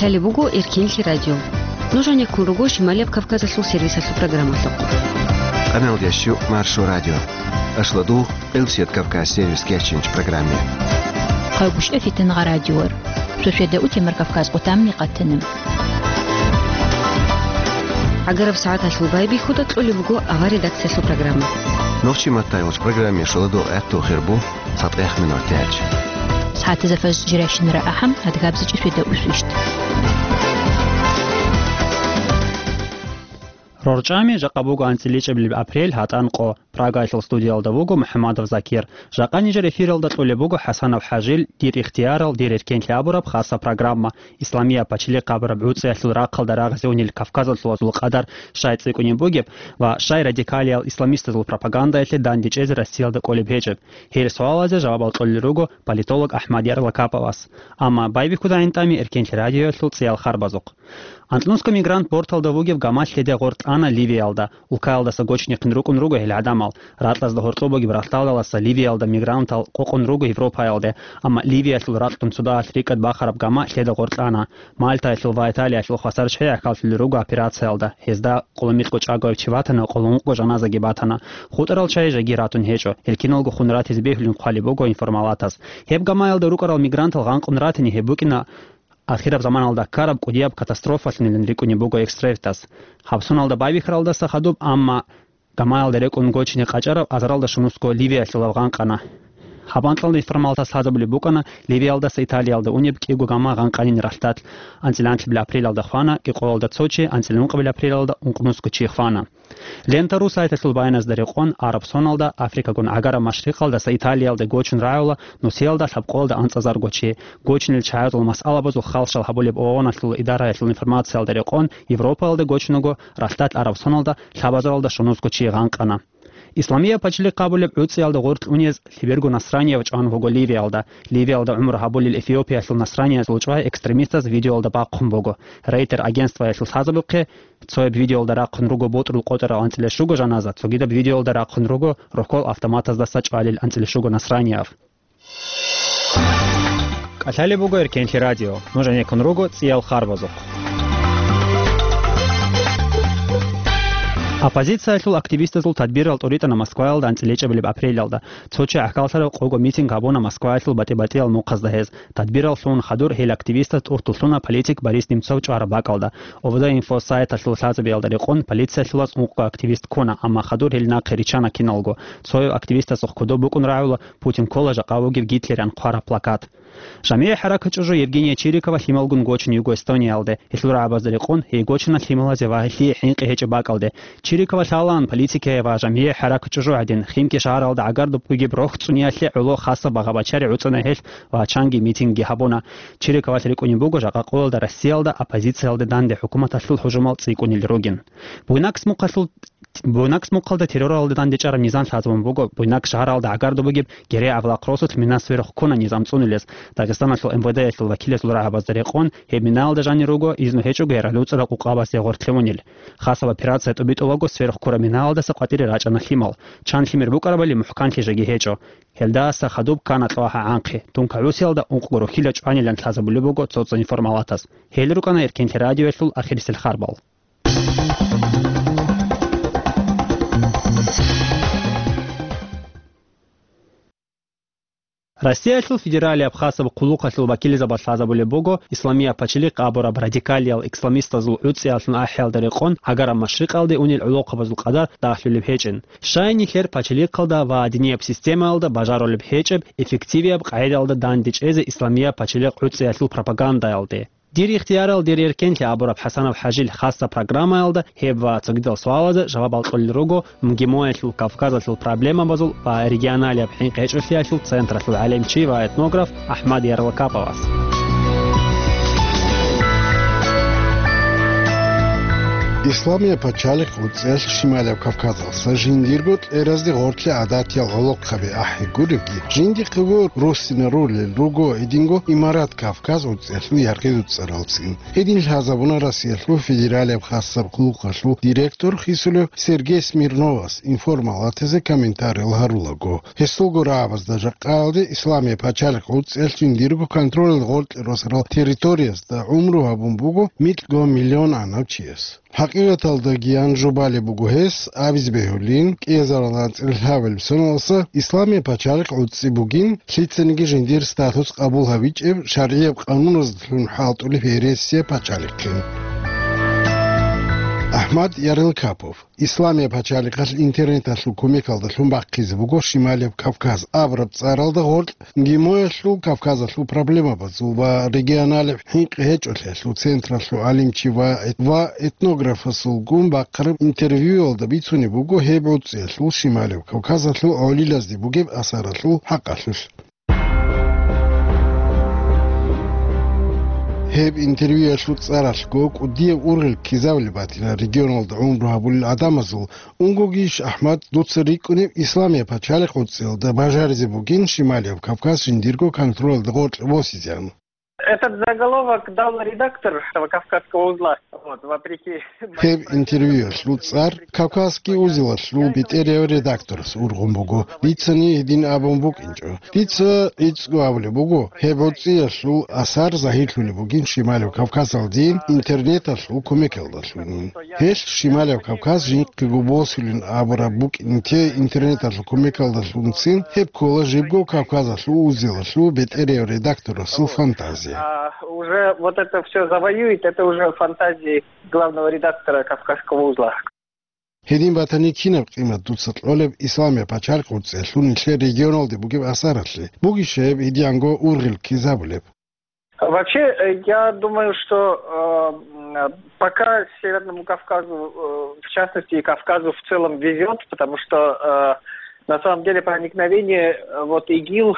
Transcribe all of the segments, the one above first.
Катали Бугу Иркинхи радио. Нужен якун руго Шималев Кавказа сул сервиса су программа току. Канал Ящу Маршу радио. Ашладу Элсет Кавказ сервис керченч программе. Хайбуш эфитен радио. Шушеда утимер Кавказ утамни qattenim. Агараб саат ашлубайби худа тулли бугу ава редакция су программа. Новчи матайлыч программе шладу эту хербу сат 1 минут тяч. ساعات زفز جراشن رأحم هتجابز جسوده وسوشت. رورجامي جاقبوغو انتليچ بل ابريل هاتانقو براغايتل ستوديال دابوغو محمد زكير جاقاني جر افيرل دطولبوغو حسن حاجيل دير اختيارل دير اركين لابورب خاصه программа اسلاميه بچلي قبر بعوصيتل راقل дарагзеунил кавказал сулазул qaдар шайцикунин бугеб ва шай радикалиал исламистазул пропаганда этле дандичез россиялда колебежеб хер суалазе жавабал толлируго политолог ахмад ярлакапавас ама байби кудаинтами эркен радио сулциял харбазук Антлунско мигрант портал давугев гамашледе горт ана Ливиалда улкалда сагочник нрукун руго хелядамал ратлас да хортобоги брахталдаласа Ливиалда мигрантал кокун руго Европаалде ама Ливиасул ратлун суда Африкат бахараб гамашледе горт ана Мальта ва Италия сул хасар шея калфил руго операциялда хезда коломитко чагович чиватана колонго жаназа гибатана хутерал чайжа гиратун хечо элкинолго хунрат избехлун халибого информалатас хеб гамаалда рукарал мигрантал ганкун ратини хебукина Ахираб заманалда караб кудиаб катастрофасин линрикуни буго экстревтас. Хабсуналда байвихралда сахадуб амма гамаалда рекун гочини қачараб азаралда шунуско Ливия силавган қана. Хабанталда информалта сазабли букана Ливиалда с Италиалда униб кигу гама ганқанин растат. Антиланти бля апрелалда хвана ки қолалда цочи антилунқа бля апрелалда унқунуско чихвана. Лента русайта сулбайназ дариқон араб соналда Африка гун агара машриқалда с Италиалда гочин райола нусиалда хабқолда анцазар гочи гочинил чаязул мас'ала базу халшал хабулиб оона сул идара сул информациал дариқон Европалда гочиного растат араб соналда хабазалда шунуско чи ганқана. Исламия пачли кабулеб уциалда горт унез либергу насрания вачан вого Ливиалда умр хабулил Эфиопия сул насрания случай экстремистас видеолда баққумбого рейтер агентства сул сазабуқе цоеб видеолда раққунруго ботрул қотара антилешуго жаназа цогидаб видеолда раққунруго рокол автоматазда сачвалил антилешуго насранияв Катали буго эркенти радио нужен конруго циял харбазуқ Оппозиция сул активисты сул тадбир алторита на Москваалда антилече билиб апрелялда. Цоче ахкалсара қого митинг абона Москваал бати-батиал муқаздахез. Тадбирал сун хадур хел активистат уртулсуна политик Борис Немцов чара бакалда. Овда инфо сайта сул сазабиалда рекон полиция сулас муққа активист кона, амма хадур хел на қиричана киналго. Цой активиста сухкудо букун раула Путин кола жақавугив Гитлерян қара плакат. Жамия харакачужу Евгения Чирикова хималгун гочин Юго Эстониялде. Ислура абаздарикон и гочина хималазе вахи хинқи хеч бакалде. Чирикова шалан политике ва жамия харакачужу один химки шааралда агардуп куги брохцунияли уло хаса багабачари уцуна хел ва чанги митинги хабона. Чирикова трикуни буго жаqa қолда Россиялда оппозициялда данде хукумат асул хужумал цикунил ругин. Буйнакс муқалда террор алдыдан дечара низам сазым буго буйнак шааралда агардубуги гере авла кросут минасвер хукуна низам цунилес. Дагестан асул МВД асул вакил асул рахабаздарикон хебиналда жани руго изну хечу гералуцра қуқабас ягортливунил. Хаса операция тобитолого сверх кураминалда сақатири рачана химал. Чан химир букарабали мухканти жаги хечо. Хелда сахадуб кана тлаха анқи. Тунка русиалда унқугуро хилач анилан сазабули буго цоцо информалатас. Хелирукана эркенти радио асул ахирисил харбал. Россия сул федералия абхасаб кулука сул вакили забаслаза буле бого исламия пачили қабура радикалиал экстремиста зул уциалсун ахел дариқон агара машриқалде унил улоқа базул қадар дахлилиб хечен шайни хер пачили қалда ва динеб система алда бажаролиб хечеб эффективияб қайдалда дандич эзе исламия пачили уциалсул пропаганда алде Дир ихтиярал дир эркен ки Абураб Хасанов Хажил хасса программа алда хебва цогидал суалаза жаваб алқоллируго мгимоясул Кавказасул проблема базул ва регионалия бхин қечуфиясул центрасул алемчи ва этнограф Ахмад Ярлакапавас. ისლამია პაჩალიხ უწელს შიმალევ კავკაზალსა ჟინდირგოთ ერაზდი ღორთლი ადათიალ ოლოყხები აჰი გურიგი ჟინდი ყიგო რუსინა როლე ლოგო ედინგო იმარат კავკაზ უწელს იარყი უწრალცინ ე딘 ჰაზაბუნა რასიელო ფედერალებ ხასაბ ყლუყაშლუ დირექტორ ხისულევ სერგეი სმირნოვას ინფორმალათეზე კომენტარი ლჰარულაგო ჰესულგორაავას და ჟაყალდი ისლამია პაჩალიხ უწელს ჟინდირგო კონტროლ ღორთლი როსრო ტერიტორიას და უმრო აბუმბუგო 1 მილიონ ანავჩიეს حقیقتا گیان جوبالی بگوهس آویز بهولین که ازاران الهاول سنوسا اسلامی پاچارق عدسی بگین شیطنگی جندیر ستاتوس قبول هویج شرعی قانون رزدلون حالتولی فیریسیه پاچارقین احمد یارلکاپوف اسلامی پاچارقش اینترنتاشلو کومیکالداشلون باقیزی بگو شمالی کافکاز آورب زارالده غورد گیمویشلو کافکازاشلو پرابلما بازو و رژیونالی هنگ هجولشلو سنتراشلو علمچی و اتنوگرافاسلو گون باقرب اینترویو oldu بیتونی بگو هبودزیشلو شمالی کافکازاشلو اولیلازدی بگو اساراشلو حقاشلو هب اینترویو شد سرش گوک و دیو اورل کیزاولی باتینا رژیونال دا عمره بول آدمازل اونگوگیش احمد دوتسری کنیم اسلامی پاچالی خودسیل دا باجارزی بگین شمالی کافکاز جندیرگو کنترل دا غورت واسیزیان. Этот заголовок дал редактор этого Кавказского узла. Вот, вопреки... Хеб интервью шлют цар, Кавказский узел шлют битерио редактор с ургумбугу. Лицани един абумбук инчо. Лица ицгуавли бугу. Хеб оция шлют асар захитлюли бугин Шималев Кавказ алдин интернета шлют комекелда шлюнин. Хеш Шималев Кавказ жинк губосилин абура бук инте интернета шлют комекелда шлюнцин. Хеб кола жибго Кавказа шлют узел шлют битерио редактор шлют фантазия. А уже вот это все завоюет, это уже фантазии главного редактора Кавказского узла. Хедин батани кинаб қимат дуцатлолеб исламия пачарқ уцелун шле регионалде бугеб асарасли. Бугишеб идианго ургил кизабулеб. Вообще, я думаю, что пока Северному Кавказу, в частности, и Кавказу в целом везет, потому что на самом деле проникновение вот ИГИЛ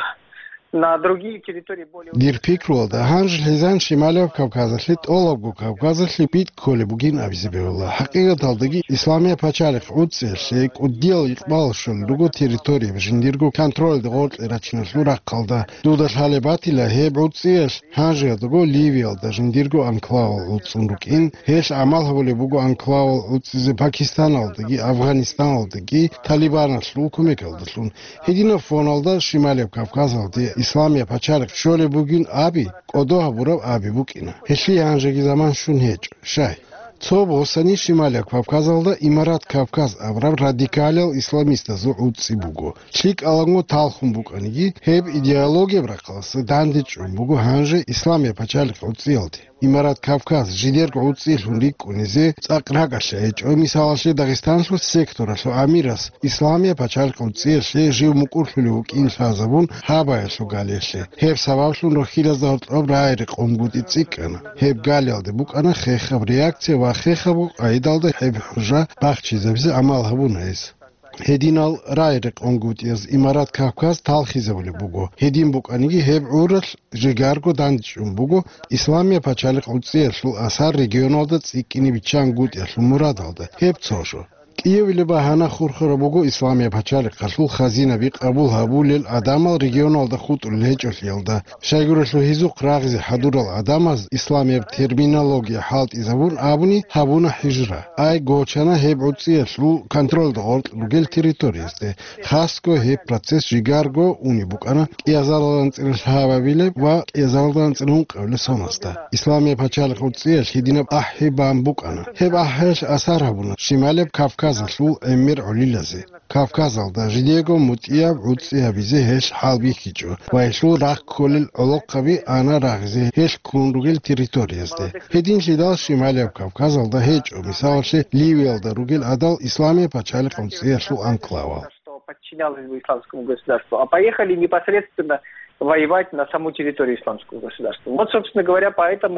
на другие территории более... Дир пикролда ханж лизан шималев Кавказашлит олабгу Кавказашлит бит колебугин авизебевла. Хақиқаталдаги исламия пачарих уцелшек уддел иқбал шул дуго территории жиндиргу контроль дгорт ирачнашлу раққалда. Дудаш халебатила хеб уцелш ханж дуго Ливиалда жиндиргу анклавал уцундукин. Хеш амал хаволебугу анклавал уцизе Пакистан алдаги, Афганистан алдаги, Талибан ашлу кумекалдашлун. Хедина фоналда шималев Кавказалди İslamiye paçarık şöyle bugün abi odoha burav abi bugün. Heşli yanjaki zaman şun heç şay. Çoğu sani Şimalya Kavkazalda İmarat Kavkaz avrav radikalal İslamista zuudsi bugu. Şlik alango talhum buganigi hep ideologiya bırakılası dandiç bugu hanje İslamiye paçarık utsiyaldi. İmarat Kavkaz jiderg utsiyal hurik unize tsaqragaşa heç o misalaşe Dağistanşlu sektoraslu amiras İslamiye paçarık utsiyal şe jiv mukurhluluk infazabun habayaslu galeshe. Hep savavşlu rohilazart obrayrik omgudi tsikana. Hep galyaldi bugana xexab reaksiya va xexabu aydalda hep hujra baxchizabzi amal habunayız. Hedinal rayrik ongutiaz İmarat Kavkaz talxizavuli bugu. Hedin bukanigi hep ural jigargo dandichum bugu. İslamiye paçalık utsiyel şul asar regionalda tsikini biçan gutiyel muradalda. Hep çoşu. Kiyevli bahana xurxura bugu İslamiye paçalık qaşul xazina bi qabul habulel adamal regionalda xutul hechol yelda. Shaygurashu hizuq ragzi hadural adamaz İslamiye terminologiya halt izabun abuni habuna hijra. Ay gochana hep utsiyel şul kontrolda ort lugel teritoriyasde. Xasko hep proces jigargo uni bukana yazaladan tsiril hababile va yazaladan tsirun qavle sonasta. İslamiye paçalık utsiyel hidinab ahibam bukana. Hep ahhesh asar habuna. Şimaleb Kavkazallu emir olilaze. Kavkazalda jidego mutiyab utsia bize hesh halbi kicho. Vaishlu raq kolil oloqqabi ana raqzi hesh kundugel teritoriyasde. Hedin shidal Şimaleb Kavkazalda hech o misalshe Ливиалда ругел адал исламия пачалик утсия шу анклава. Подчинялось бы исламскому государству, а поехали непосредственно воевать на саму территорию исламского государства. Вот, собственно говоря, поэтому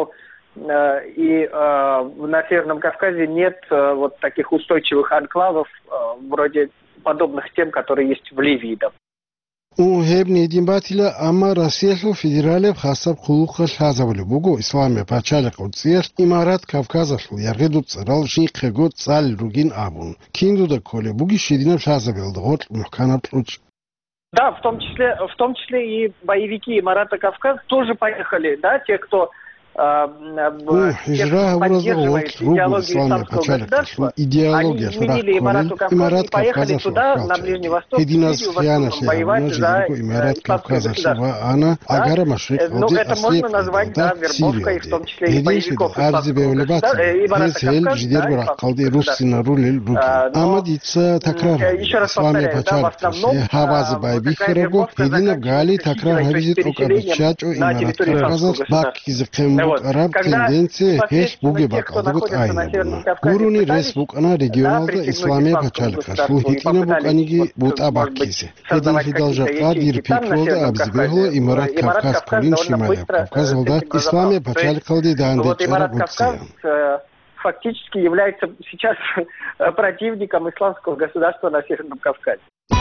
на Северном Кавказе нет вот таких устойчивых анклавов, вроде подобных тем, которые есть в Ливии. هبني دين باتلا أما راسيلو فيدرالي بخاصة بخلوق الحازة بوغو إسلامي باتشالي قدسير إمارات كافكازا يغيدو تصرال شيق خيقو تصال روغين آبون كيندو دا كولي بوغي شيدين بشازة بيلدغوت محكانا بلوش. Да, в том числе и боевики Имарата Кавказ тоже поехали, да, те, кто поддерживает идеологию исламского государства, они изменили Имарату Кавказ и поехали туда, на Ближний Восток, воевать за исламское государство. Да? Ну, это можно назвать, да, вербовкой, в том числе и боевиков исламского государства, Имарата Кавказ, да, еще раз повторяю, да, в основном такая вербовка заканчивается переселением на территорию исламского государства. Тенденция есть буги бакалдут айна. Гуруни ресбук она регионалда исламия пачалка. Слухикина бук аниги бут абакисе. Един фидалжа кадир пикрода абзбегло Имарат Кавказ колин Шималия. Кавказ волда исламия пачалкалди дандечара бутсия. Фактически является сейчас противником исламского государства на Северном Кавказе.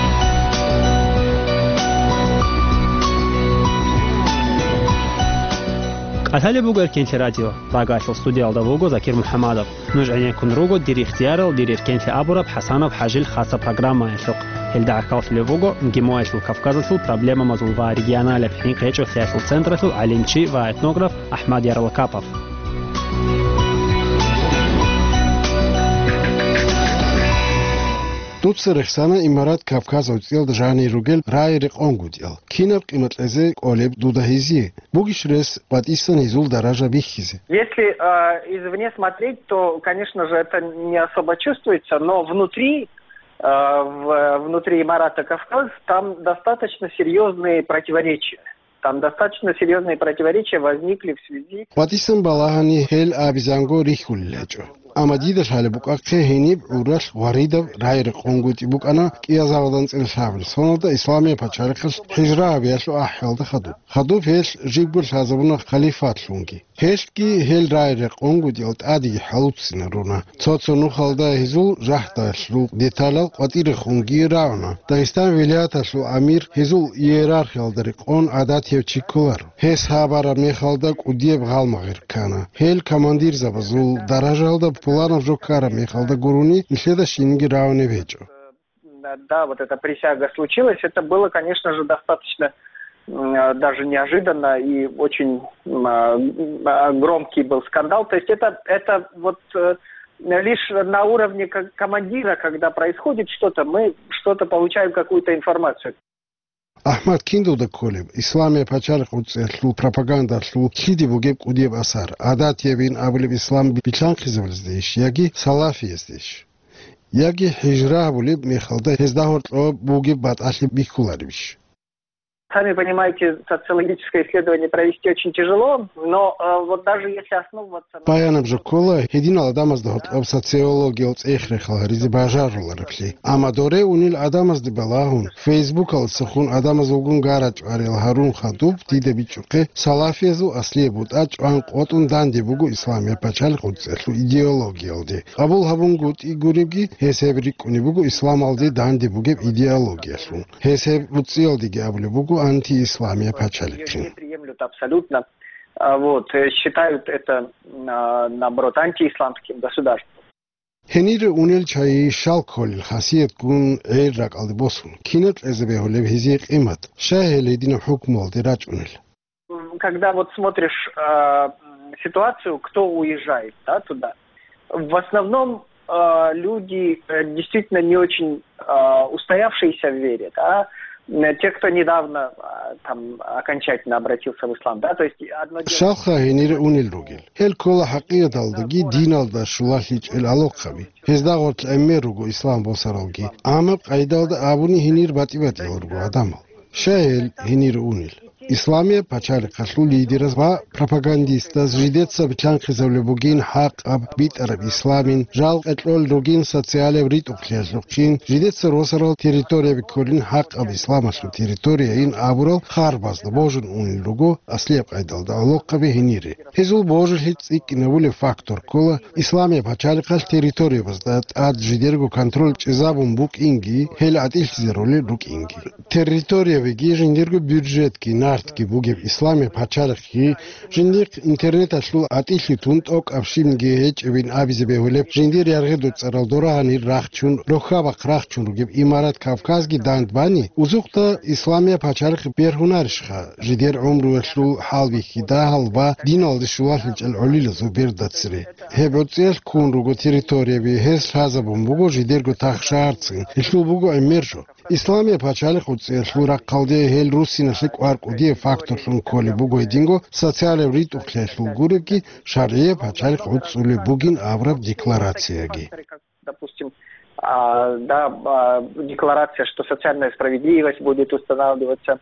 قتال بوغر كينتي راديو راغاشل استوديو الدوغو زكير محمدов نجعني كن روغو دير اختيار دير كينتي ابورب حسانов حاجل خاصة программа يفق هلدا акалс левого МГИМОэшл Кавказасл проблема мазулва регионале пхинкэчо сясл центрасл алимчи ва этнограф Ахмад Ярлакапов. Тут сэрхсана Имарат Кавказ уцел Жани Ругел райрик онгудел. Кинап иматлезе олеб дудахизи. Бугишрес патисан изул даража бихизи. Если извне смотреть, то, конечно же, это не особо чувствуется, но внутри Имарата Кавказ там достаточно серьезные противоречия. Там достаточно серьезные противоречия возникли в связи... Патисан балахани хел абизанго рихуллечо. Амадидаш халебук акхехини ураш варидав райрик онгути бук ана киязавадан цэлшавл. Сонада исламия пачарикас хижра абияшлу аххелда хаду. Хаду феш жигбур шазабуна халифат лунги. Хешки хел райрик онгути алт ади халутсина руна. Цоцону халда хизул жахташлу деталал кватирик онги рауна. Дагестан вилияташлу амир хизул иерархиалдарик он адат евчикулар. Хес хабара мехалдак удиеб галмагир кана. Хел командир забазул даражалда Пуланов Жокара Михалда Гуруни и следующий рауне вечер. Да, вот эта присяга случилась. Это было, конечно же, достаточно даже неожиданно и очень громкий был скандал. То есть это вот лишь на уровне командира, когда происходит что-то, мы что-то получаем, какую-то информацию. Ахмад Киндуда Колеб, Исламия пачарх уцелу, пропаганда шлу, хиди бугеб удеб асар, адат евин абулеб ислам бичанхизавл здесь, яги салафи здесь. Яги хижра абулеб мехалда, хездахорт бугеб бат ашли бихуларвиш. Сами понимаете, социологическое исследование провести очень тяжело, но вот даже если основываться... Паянам же кола, единал адамаз дохот об социологии от эхрехал, ризибажарул рапли. Амадоре унил адамаз дебалахун, фейсбук ал сахун адамаз угун гарач арил харун хадуб, тиде бичуке, салафезу аслие будач, ан котун данди бугу исламия пачал худцеслу идеология алде. Абул хабун гут и гурибги, хесебрик унибугу ислам алде данди бугеб идеология слун. Хесеб буцилдиги абуле бугу антиисламия пачаликин. Не приемлют абсолютно. Вот, считают это, наоборот, антиисламским государством. Хенир унел чай шалколь хасиет кун эйрак алдбосун. Кинет эзебехолев хизик имат. Шахеледина хукмол дирач унел. Когда вот смотришь ситуацию, кто уезжает, да, туда, в основном люди действительно не очень устоявшиеся в вере, да, те, кто недавно там окончательно обратился в ислам, да, то есть одно дело... Шалха хенир унел ругел. Хел кола хакият алдagi дин алда шулахич эл алоқаби. Хездагорт эмеруго ислам босаралги. Амап айдалда абуни хенир батибат ялруго адамал. Шаэл хенир унел. Исламия пачали хашлу лидерас ва пропагандистас жидетса бчан хизавлебугин хақ аб бит араб исламин жал этлол ругин социалев рит ухлязлукин жидетса росарал территория биколин хақ аб исламашлу территория ин абурал харбазда божен унил ругу аслеп айдалда алоққабе хинире хизул божел хиц икинавуле фактор кола Исламия пачали хаш территория баздат ад жидергу контроль чизабун бук инги хел ад илзероли рук инги территория веги жидергу бюджет ки артки бугев Исламия пачархи жиндик интернет ашлу атихи тунт ок авшимге хеч вин абизебевлеп жиндир яргеду царалдорани рахчун рохава крахчун ругев имарат кавказги дандбани узукта Исламия пачархи перхунаршха жидер умру ашлу халвихи да халва диналды шулахич ал олил зубердатсре хебоцел кун руго территория ви хес хазабун буго жидерго тахшарцин ишлу буго эмержо Исламия пачали хуцел шура қалде хел русина шик аркуди фактор шун коли буго единго социалев рит ухлешлу гуревки шарие пачали хуцули бугин авраб декларацияги. Допустим, да, декларация, что социальная справедливость будет устанавливаться,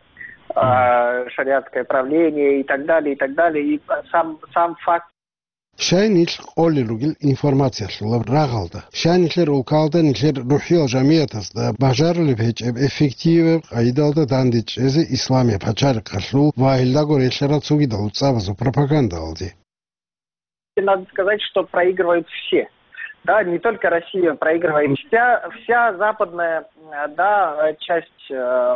шариатское правление и так далее, и так далее. И сам факт. Шайниш олли ругил информация шла рагалда. Шайнишлер улкалда нишлер рухил жамиятас да бажарлы веч эффективе айдалда дандич эзе Исламия пачар кашлу ваилда горешлера цугидал цавазу пропаганда алди. Надо сказать, что проигрывают все. Да, не только Россия проигрывает, вся западная, да, часть,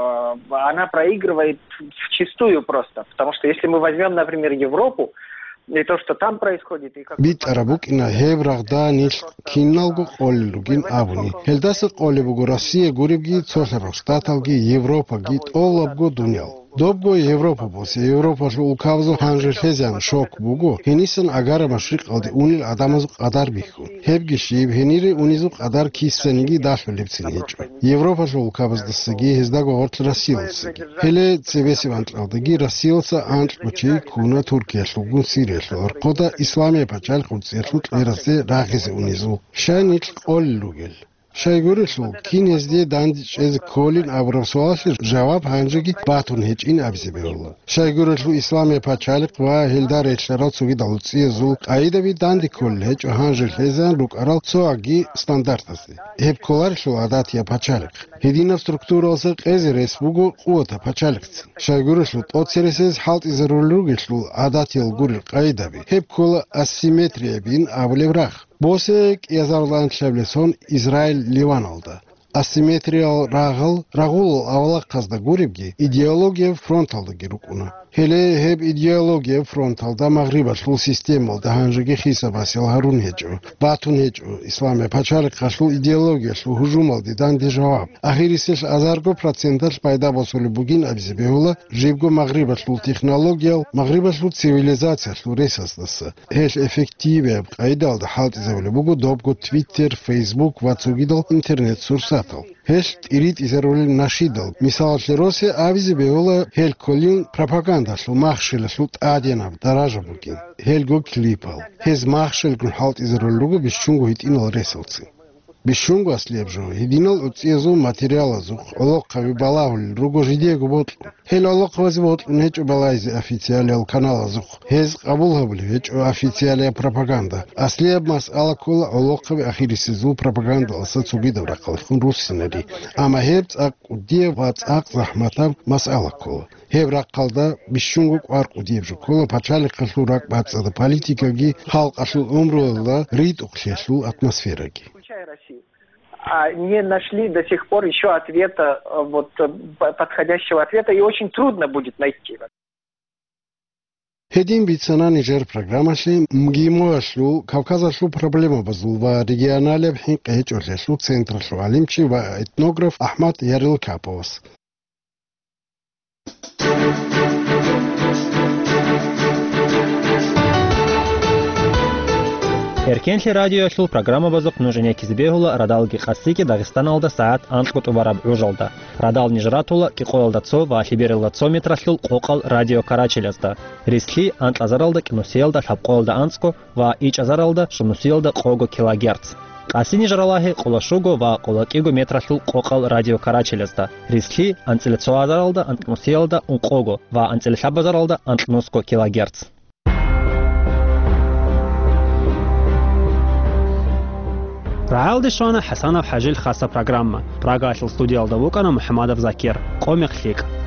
она проигрывает вчистую просто. Потому что если мы возьмем, например, Европу, и то, что там происходит, и как... Бит арабук ина хеврахда ниш кинналгу оллугин авни. Хелдасы оллугу Россия гурибги цохеростаталги Европаги оллабгу дунял. Добго Европа босе Европа шу улкавзу ханжер хезян шок буго. Хенисан агара машрик алди унил адамазук адар биху. Хебги шиб хенири унизук адар киссениги дафу лепцин хечу. Европа шу улкавздасыги хездаго орт Россиялсыги. Хеле цевеси вантлалдыги Россиялса антлбучи куна Туркия шлугун Сирия шлу. Оркода Исламия пачал худсершлу тлерасе рахизи унизу. Шайнич оллугел. Шайгурышлу кинезде дандич эз колин авросуалшир жаваб ханжиги батун хеч ин абзебеулла. Шайгурышлу Исламия пачалик ва хилдар эчлерал цуги далуци зул айдави данди кол хеч ханжир хезан лук арал цуаги стандартаси. Хеп коларшлу адатия пачалик. Хедина структура олса эзи респугу куота пачаликц. Шайгурышлу тоцересез халт изерулугишлу адатил гурил айдави. Хеп кола асимметрия бин авлеврах. Босек язарлан шевлесон Израиль Ливан алды. Асимметриал рагул авлак казда гурибги идеология фронталды гирукуна. Хеле хеб идеология фронталда магриба шлу система да ханжиги хиса басил харун хечу. Батун хечу Исламия пачарик хашлу идеология шлу хужум алды данди жаваб. Ахирисеш азарго процентаж пайда босули бугин абзебеула жибго магриба шлу технология, магриба шлу цивилизация шлу ресастасы. Хеш эффективе айдалда халт изевле бугу добго Twitter, Facebook, вацугидал интернет сурсатал. Хеш ирит изерулин нашидал. Мисал шлеросе абзебеула хел колин пропаганда шлу махшил шлу аденав даража бугин. Хелго клипал. Хез махшил гун халт изерулугу бишчунгу хит инал ресалци. Бишчунгу аслебжу. Хидинал уцезу материала зух. Олок хави балаул. Руго жидегу ботлу. Хел олок хави ботлу нечу балайзи официалиал канала зух. Хез кабул хабли хечу официалия пропаганда. Аслеб мас алакула олок хави ахириси зу пропаганда алса цугидав ракалхун руссинери. Ама хебц ак удие вац ак захматав мас алакула. Хеб ракалда бишчунгу арк удиевжу. Кола пачалик хашлу рак бацада политикаги халк ашлу умруэлла рит уклешлу атмосфераги. Не нашли до сих пор еще ответа, вот подходящего ответа, и очень трудно будет найти. Хедин бицана Нижер программаши мгимоашлу Кавказашлу проблема базул ва регионале бхин кэчошлу центрашлу алимчи ва этнограф Ахмад Ярилкаповс. Эркенши радио шул программа базык нужене кизбегула радалги хасики Дагестан алда саат анткут увараб ужалда. Радал нижратула ки койлдацо ва хиберилдацо метрашлул қоқал радио карачелязда. Рисли ант азаралда киносиелда шапқойлда анско ва ич азаралда шунусиелда қого килогерц. Qasini jaralahi qolashugo va qolakigo metrashil qoqal radio Karachelesda. Riskli antilitsoazaralda antnosielda unqogo va antilshabazaralda antnosko kilogertz. رعال دشانة حسنة وحاجل خاصة برنامج براغاشل ستوديال دوك أنا محمد أبو زكير قومي خليك